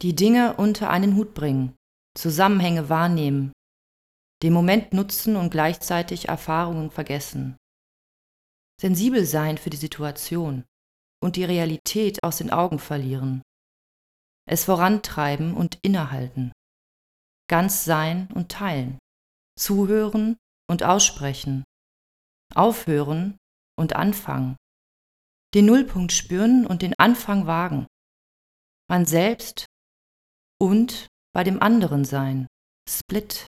Die Dinge unter einen Hut bringen, Zusammenhänge wahrnehmen, den Moment nutzen und gleichzeitig Erfahrungen vergessen. Sensibel sein für die Situation und die Realität aus den Augen verlieren. Es vorantreiben und innehalten. Ganz sein und teilen. Zuhören und aussprechen. Aufhören und anfangen. Den Nullpunkt spüren und den Anfang wagen. Man selbst und bei dem anderen sein. Split.